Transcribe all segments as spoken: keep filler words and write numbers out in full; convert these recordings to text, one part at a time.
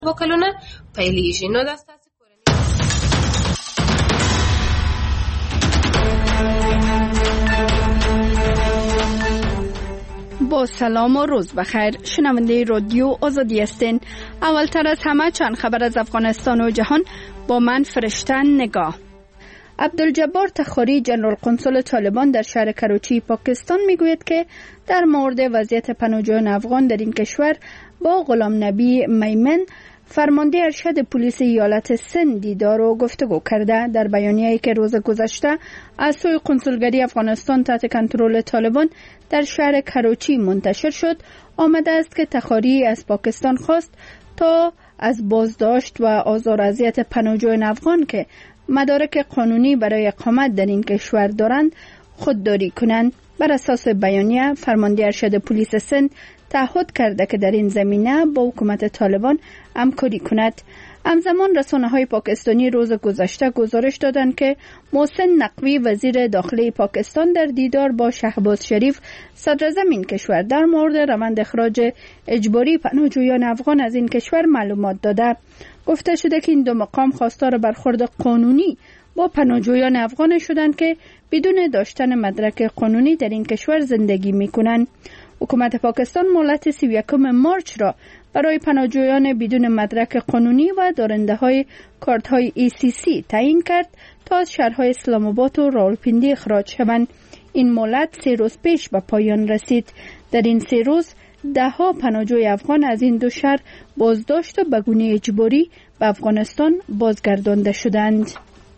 وکلونه پیلیشی نو دست با سلام و روز بخیر. شنونده رادیو آزادی هستین. اولتر از همه چند خبر از افغانستان و جهان با من فرشته نگاه. عبدالجبار تخاری جنرال قنصل طالبان در شهر کراچی پاکستان میگوید که در مورد وضعیت پناهجویان افغان در این کشور با غلام نبی میمن فرمانده ارشد پلیس ایالت سند دیدار و گفتگو کرده. در بیانیه‌ای که روز گذشته از سوی قنصلگری افغانستان تحت کنترل طالبان در شهر کراچی منتشر شد، آمده است که تخاری از پاکستان خواست تا از بازداشت و آزار و اذیت پناهجویان افغان که مدارک قانونی برای اقامت در این کشور دارند خودداری کنند. بر اساس بیانیه فرمانده ارشد پلیس سند تعهد کرده که در این زمینه با حکومت طالبان همکاری کند. همزمان رسانه‌های پاکستانی روز گذشته گزارش دادند که محسن نقوی وزیر داخلی پاکستان در دیدار با شهباز شریف صدر زمین کشور در مورد روند اخراج اجباری پناهجویان افغان از این کشور معلومات داده. گفته شده که این دو مقام خواستار برخورد قانونی با پناهجویان افغان شدند که بدون داشتن مدرک قانونی در این کشور زندگی می‌کنند. حکومت پاکستان مهلت سی و یکم مارچ را برای پناهجویان بدون مدرک قانونی و دارنده های کارت های ای سی سی تعیین کرد تا از شهرهای اسلام آباد و راولپنڈی اخراج شوند. این مهلت سه روز پیش به پایان رسید. در این سه روز ده ها پناهجوی افغان از این دو شهر بازداشت و به گونه اجباری به افغانستان بازگردانده شدند.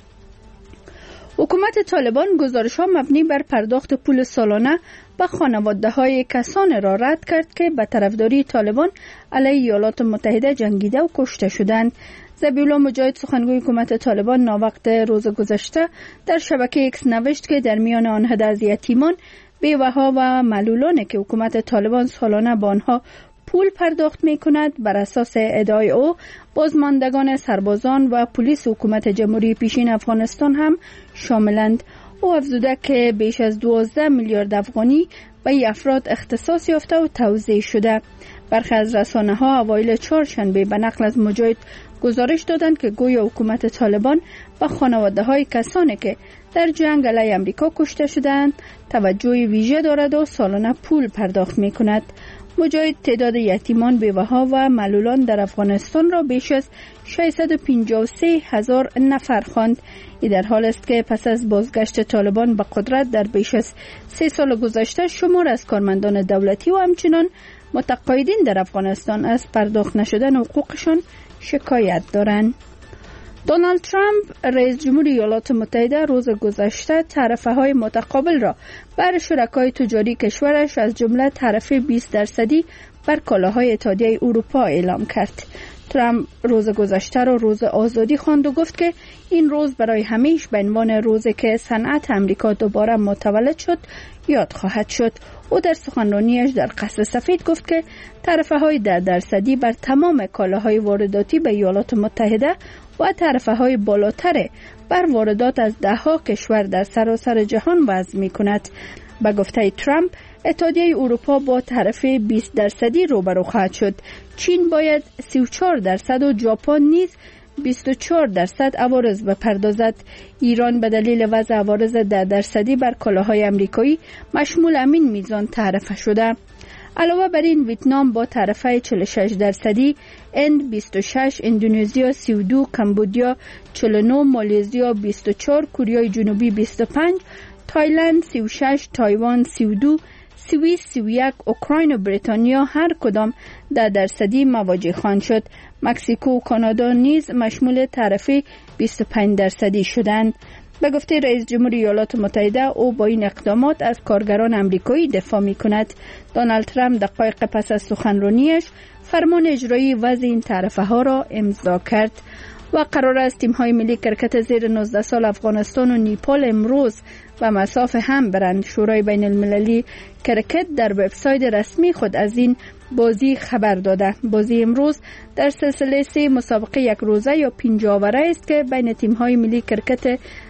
حکومت طالبان گزارش‌ها مبنی بر پرداخت پول سالانه به خانواده‌های کسان را رد کرد که به طرفداری طالبان علیه ایالات متحده جنگیده و کشته شدند. ذبیحالله مجاهد سخنگوی حکومت طالبان ناوقت روز گذشته در شبکه ایکس نوشت که در میان آنها از یتیمان، بیوه‌ها و معلولانی که حکومت طالبان سالانه به آنها پول پرداخت می کند بر اساس ادعای او بازماندگان سربازان و پلیس حکومت جمهوری پیشین افغانستان هم شاملند. او افزوده که بیش از دوازده میلیارد افغانی به این افراد اختصاص یافته و توزیع شده. برخی از رسانه ها اوایل چهارشنبه به نقل از مجاهد گزارش دادند که گویا حکومت طالبان به خانواده های کسانی که در جنگ علیه امریکا کشته شدند توجه ویژه دارد و سالانه پول پرداخت می کند. مجاهد تعداد یتیمان، بیوه‌ها و معلولان در افغانستان را بیش از ششصد و پنجاه و سه هزار نفر خواند. این در حال است که پس از بازگشت طالبان به قدرت در بیش از سه سال گذشته شمار از کارمندان دولتی و همچنین متقاعدین در افغانستان از پرداخت نشدن حقوقشان شکایت دارند. دونالد ترامپ رئیس جمهور ایالات متحده روز گذشته تعرفه‌های متقابل را بر شرکای تجاری کشورش از جمله تعرفه بیست درصدی بر کالاهای اتحادیه اروپا اعلام کرد. ترامپ روز گذشته را روز آزادی خواند و گفت که این روز برای همیشه به عنوان روزی که صنعت امریکا دوباره متولد شد یاد خواهد شد. او در سخنرانیش در قصر سفید گفت که تعرفه‌های ده درصدی بر تمام کالاهای وارداتی به ایالات متحده و تعرفه‌های بالاتر بر واردات از ده ها کشور در سراسر جهان وضع می‌کند. به گفته ترامپ اتحادیه اروپا با تعرفه بیست درصدی روبرو خواهد شد. چین باید سی و چهار درصد و ژاپن نیز بیست و چهار درصد عوارض بپردازد. ایران به دلیل وضع عوارض ده درصدی بر کالاهای آمریکایی مشمول همین میزان تعرفه شده. علاوه بر این ویتنام با تعرفه چهل و شش درصدی، هند بیست و شش، اندونزیا سی و دو، کمبودیا چهل و نه، مالزیا بیست و چهار، کره جنوبی بیست و پنج، تایلند سی و شش، تایوان سی و دو، سوئیس سی و یک، اوکراین و بریتانیا هر کدام ده درصدی مواجه خواهند شد. مکزیکو و کانادا نیز مشمول تعرفه بیست و پنج درصدی شدند. به گفته رئیس جمهور ایالات متحده او با این اقدامات از کارگران امریکایی دفاع می کند. دونالد ترامپ دقایق پس از سخنرانیش فرمان اجرایی وضع این تعرفه ها را امضا کرد. و قرار است تیم های ملی کرکت زیر نوزده سال افغانستان و نیپال امروز و مسافه هم برند. شورای بین المللی کرکت در وبسایت رسمی خود از این بازی خبر داده. بازی امروز در سلسله سه مسابقه یک روزه یا پنج آوره است که بین تیم های ملی کرکت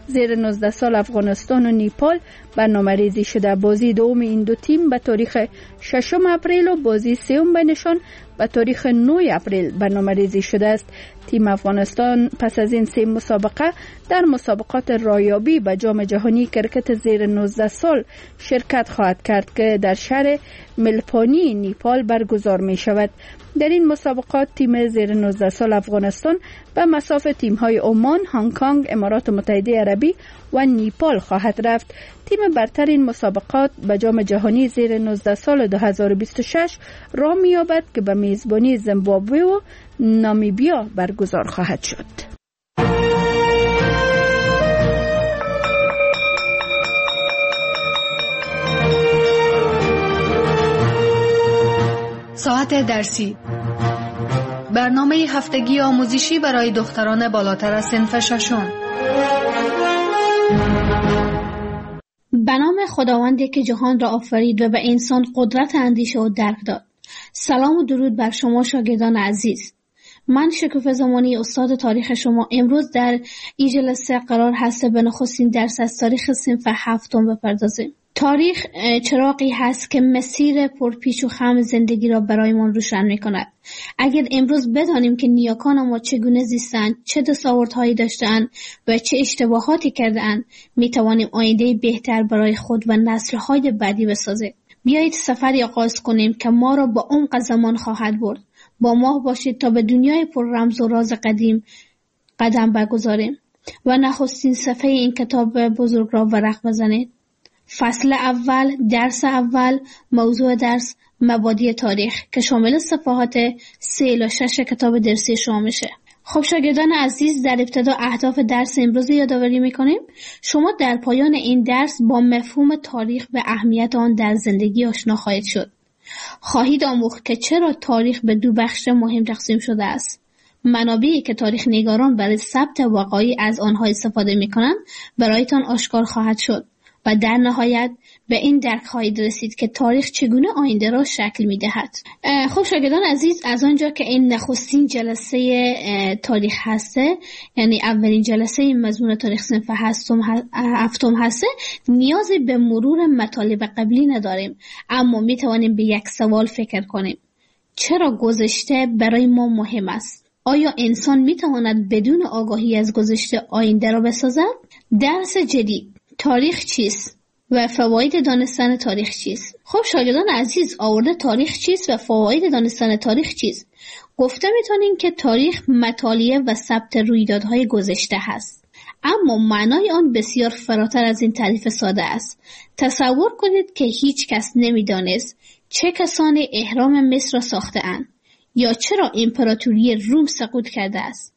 زیر نوزده سال افغانستان و نیپال برنامه‌ریزی شده. بازی دوم این دو تیم به تاریخ ششم اپریل و بازی سوم بینشان به تاریخ نه اپریل برنامه‌ریزی شده است. تیم افغانستان پس از این سه مسابقه در مسابقات رایابی به جام جهانی کرکت زیر نوزده سال شرکت خواهد کرد که در شهر ملپانی نیپال برگزار می شود. در این مسابقات تیم زیر نوزده سال افغانستان به مسافت تیم‌های عمان، هنگ کنگ، امارات متحده عربی و نیپال خواهد رفت. تیم برتر این مسابقات به جام جهانی زیر نوزده سال دو هزار و بیست و شش راه می‌یابد که به میزبانی زیمبابوه و نامیبیا برگزار خواهد شد. ساعت درسی، برنامه هفتگی آموزشی برای دختران بالاتر از صنف ششم. به نام خداوندی که جهان را آفرید و به انسان قدرت اندیشه و درک داد. سلام و درود بر شما شاگردان عزیز. من شکوفه زمانی استاد تاریخ شما امروز در این جلسه قرار هست به نخستین درس از تاریخ صنف هفتم بپردازیم. تاریخ چراغی هست که مسیر پرپیچ و خم زندگی را برایمان روشن می‌کند. اگر امروز بدانیم که نیاکان ما چگونه زیستند، چه دستاوردهایی داشتند و چه اشتباهاتی کردند، می‌توانیم آینده بهتر برای خود و نسل‌های بعدی بسازیم. بیایید سفری آغاز کنیم که ما را با عمق زمان خواهد برد. با ما باشید تا به دنیای پر رمز و راز قدیم قدم بگذاریم و نخستین صفحه این کتاب بزرگ را ورق بزنید. فصل اول، درس اول، موضوع درس مبادی تاریخ که شامل صفحات سه الی شش کتاب درسی شما میشه. خب شاگردان عزیز، در ابتدا اهداف درس امروز یادآوری میکنیم. شما در پایان این درس با مفهوم تاریخ و اهمیت آن در زندگی آشنا خواهید شد. خواهید آموخت که چرا تاریخ به دو بخش مهم تقسیم شده است. منابعی که تاریخ نگاران برای ثبت وقایع از آنها استفاده میکنند برایتان آشکار خواهد شد. و در نهایت به این درک خواهید رسید که تاریخ چگونه آینده را شکل می‌دهد. خب شاگردان عزیز، از آنجا که این نخستین جلسه تاریخ هسته، یعنی اولین جلسه این مضمون تاریخ صنف هفتم هسته، نیازی به مرور مطالب قبلی نداریم، اما می‌توانیم به یک سوال فکر کنیم: چرا گذشته برای ما مهم است؟ آیا انسان می‌تواند بدون آگاهی از گذشته آینده را بسازد؟ درس جدید: تاریخ چیست و فواید دانستن تاریخ چیست؟ خب شاگردان عزیز، آورده تاریخ چیست و فواید دانستن تاریخ چیست؟ گفته میتونیم که تاریخ مطالعه و ثبت رویدادهای گذشته هست، اما معنای آن بسیار فراتر از این تعریف ساده است. تصور کنید که هیچ کس نمیدانست چه کسانی اهرام مصر را ساخته اند یا چرا امپراتوری روم سقوط کرده است.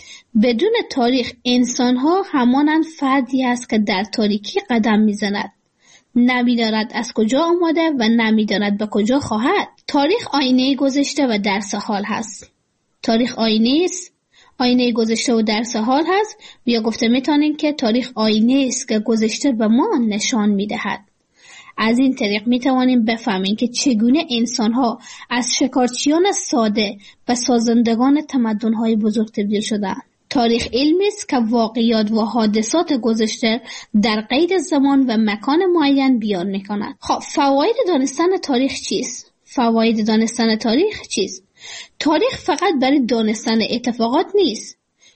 بدون تاریخ انسان‌ها همانند فردی است که در تاریکی قدم می‌زند، نمی‌داند از کجا آمده و نمی‌داند به کجا خواهد. تاریخ آینه گذشته و درس حال هست. تاریخ آینه است، آینه گذشته و درس حال هست، یا گفته می‌توانیم که تاریخ آینه است که گذشته به ما نشان می‌دهد. از این طریق می‌توانیم بفهمیم که چگونه انسان‌ها از شکارچیان ساده به سازندگان تمدن‌های بزرگ تبدیل شدند. تاریخ علمی است که واقعیات و حادثات گذشته در قید زمان و مکان معین بیان می‌کند. خب فواید دانستن تاریخ چیست؟ فواید دانستن تاریخ چیست؟ تاریخ فقط برای دانستن اتفاقات نیست،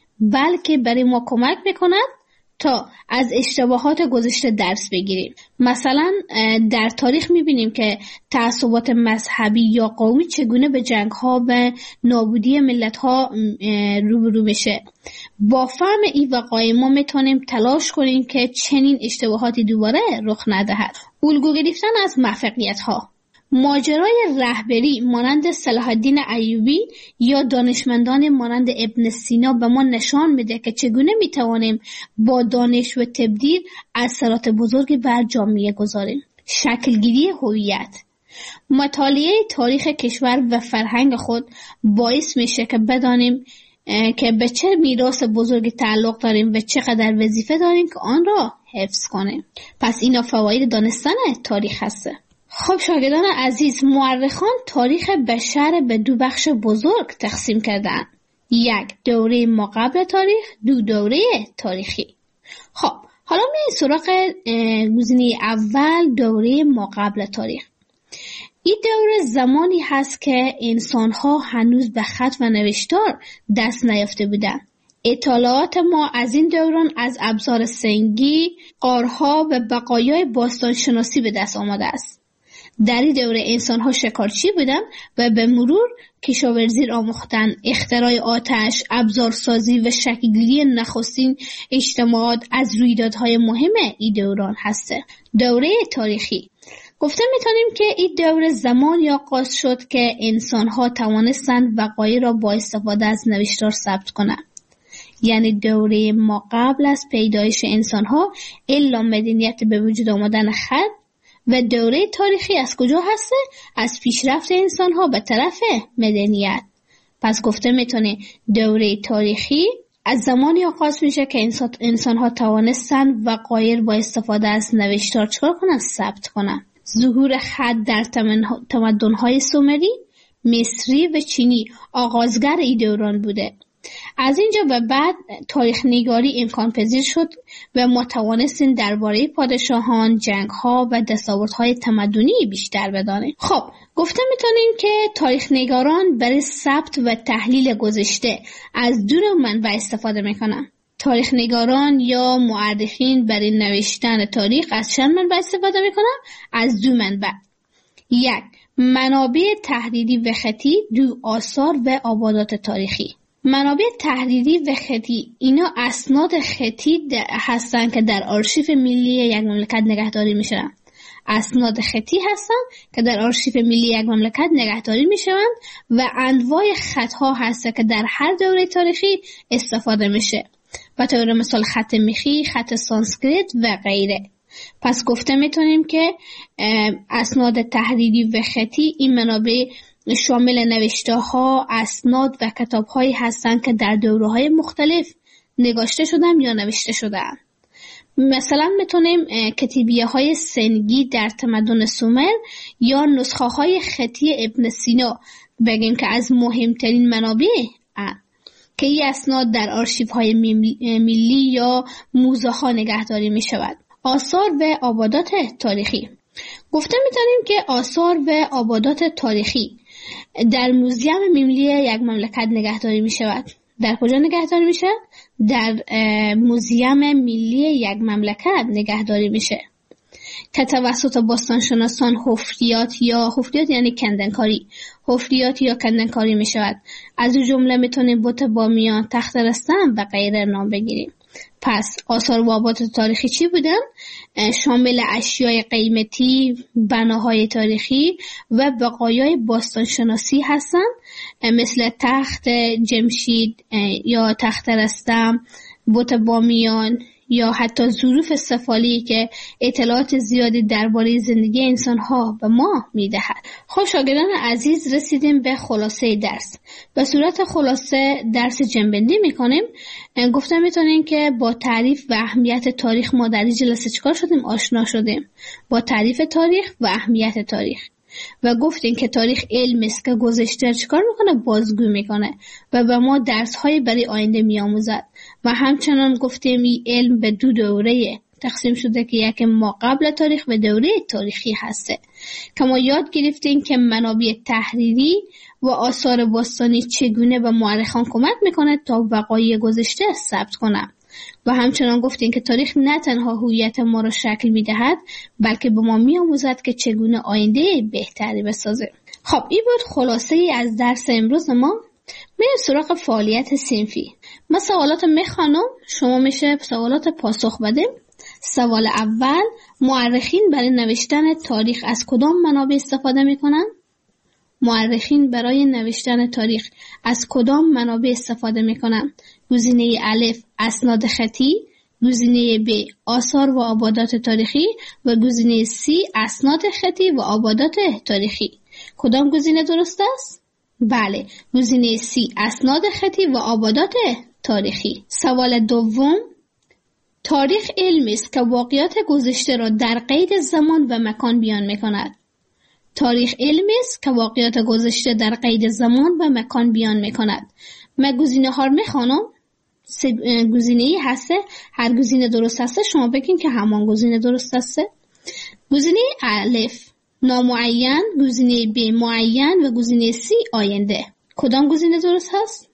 بلکه برای ما کمک می‌کند تا از اشتباهات گذشته درس بگیریم. مثلا در تاریخ می‌بینیم که تعصبات مذهبی یا قومی چگونه به جنگ‌ها و نابودی ملت‌ها روبرو میشه. با فهم این وقایع ما میتونیم تلاش کنیم که چنین اشتباهاتی دوباره رخ ندهد. الگو گرفتن از موفقیت‌ها. ماجرای رهبری مانند صلاح الدین ایوبی یا دانشمندان مانند ابن سینا به ما نشان میده که چگونه میتوانیم با دانش و تبدیل اثرات بزرگی بر جامعه گذاریم. شکلگیری هویت. مطالعه تاریخ کشور و فرهنگ خود باعث میشه که بدانیم که به چه میراث بزرگی تعلق داریم و چقدر وظیفه داریم که آن را حفظ کنیم. پس اینا فواید دانستن تاریخ هسته. خب شاگردان عزیز، مورخان تاریخ بشر به دو بخش بزرگ تقسیم کردند. یک، دوره ماقبل تاریخ، دو، دوره تاریخی. خب حالا میریم سراغ گزینه اول، دوره ماقبل تاریخ. این دوره زمانی هست که انسان‌ها هنوز به خط و نوشتار دست نیافته بودند. اطلاعات ما از این دوران از ابزار سنگی، غارها و بقایای باستانشناسی به دست آمده است. در این دوره انسان‌ها شکارچی بودند و به مرور کشاورزی را آموختند. اختراع آتش، ابزارسازی و شکل‌گیری نخستین اجتماعات از رویدادهای مهم این دوران هسته. دوره تاریخی گفته میتونیم که این دوره زمانی آغاز شد که انسان‌ها توانستند وقایع را با استفاده از نوشتار ثبت کنند. یعنی دوره ما قبل از پیدایش انسان‌ها الا مدنیت به وجود آمدن خط. و دوره تاریخی از کجا هسته؟ از پیشرفت انسان‌ها به طرف مدنیت. پس گفته میتونه دوره تاریخی از زمانی آغاز میشه که انسان انسان‌ها توانستن وقایع با استفاده از نوشتار چکار کنن؟ ثبت کنن. ظهور خط در تمدن‌های سومری، مصری و چینی آغازگر این دوران بوده. از اینجا به بعد تاریخ نگاری امکان پذیر شد و ما توانستیم درباره پادشاهان، جنگ‌ها و دستاوردهای تمدنی بیشتر بدانیم. خب گفته میتونیم که تاریخ نگاران برای ثبت و تحلیل گذشته از دو منبع استفاده میکنن. تاریخ نگاران یا مورخین برای نوشتن تاریخ از چند منبع استفاده میکنن؟ از دو منبع. یک، منابع تحریری و خطی، دو، آثار و آبادات تاریخی. منابع تحریری و خطی اینا اسناد خطی هستن که در آرشیو ملی یک مملکت نگهداری میشن. اسناد خطی هستن که در آرشیو ملی یک مملکت نگهداری میشن و انواع خطها هست که در هر دوره تاریخی استفاده میشه. به طور مثال خط میخی، خط سانسکریت و غیره. پس گفته میتونیم که اسناد تحریری و خطی این منابع شامل نوشته ها، اسناد و کتاب هایی هستند که در دوره های مختلف نگاشته شدن یا نوشته شدن. مثلا میتونیم کتیبیه های سنگی در تمدن سومر یا نسخه های خطی ابن سینا بگیم که از مهمترین منابع هستند که این اسناد در آرشیو های ملی یا موزه ها نگهداری می شود. آثار و آبادات تاریخی گفته میتونیم که آثار و آبادات تاریخی در موزیم ملی یک مملکت نگهداری می شود. در کجا نگهداری می شود؟ در موزیم ملی یک مملکت نگهداری میشه که توسط باستانشناسان حفریات یا حفریات یعنی کندنکاری حفریات یا کندنکاری می شود. از اون جمله میتونیم بت بامیان، تخت رستم و غیره نام بگیریم. پس آثار و آبادات تاریخی چی بودن؟ شامل اشیای قیمتی، بناهای تاریخی و بقایای باستانشناسی هستن، مثل تخت جمشید یا تخت رستم، بت بامیان یا حتی ظروف سفالی که اطلاعات زیادی درباره زندگی انسان‌ها به ما می‌دهد. خب شاگردان عزیز، رسیدیم به خلاصه درس. به صورت خلاصه درس جنبندی می‌کنیم. گفتم می‌تونیم که با تعریف و اهمیت تاریخ ما در این جلسه چیکار شدیم؟ آشنا شدیم با تعریف تاریخ و اهمیت تاریخ و گفتیم که تاریخ علم است که گذشته چیکار میکنه؟ بازگو میکنه و به ما درس‌های برای آینده میآموزد. و همچنان گفتیم این علم به دو دوره تقسیم شده که یک ما قبل تاریخ و دوره تاریخی هسته که ما یاد گرفتیم که منابع تحریری و آثار باستانی چگونه به مورخان کمک میکنه تا وقایع گذشته ثبت کنه. و همچنان گفتیم که تاریخ نه تنها هویت ما را شکل میدهد بلکه به ما میآموزد که چگونه آینده بهتری بسازه. خب این بود خلاصه ای از درس امروز ما. میریم سراغ فعالیت صنفی. ما سوالات میخوانم، شما میشه سوالات پاسخ بدیم. سوال اول، مورخین برای نوشتن تاریخ از کدام منابع استفاده میکنن؟ مورخین برای نوشتن تاریخ از کدام منابع استفاده میکنن؟ گزینه الف اسناد خطی، گزینه ب آثار و آبادات تاریخی و گزینه سی اسناد خطی و آبادات تاریخی. کدام گزینه درست است؟ بله، گزینه سی اسناد خطی و آبادات تاریخی. سوال دوم، تاریخ علمی است که واقعات گذشته را در قید زمان و مکان بیان میکند. تاریخ علمی است که واقعات گذشته در قید زمان و مکان بیان میکند. من گزینه ها رو میخوانم. سه گزینه‌ای هسته، هر گزینه درست هسته شما بگین که همان گزینه درست هسته. گزینه الف نامعین، گزینه ب معین و گزینه سی آینده. کدام گزینه درست هست؟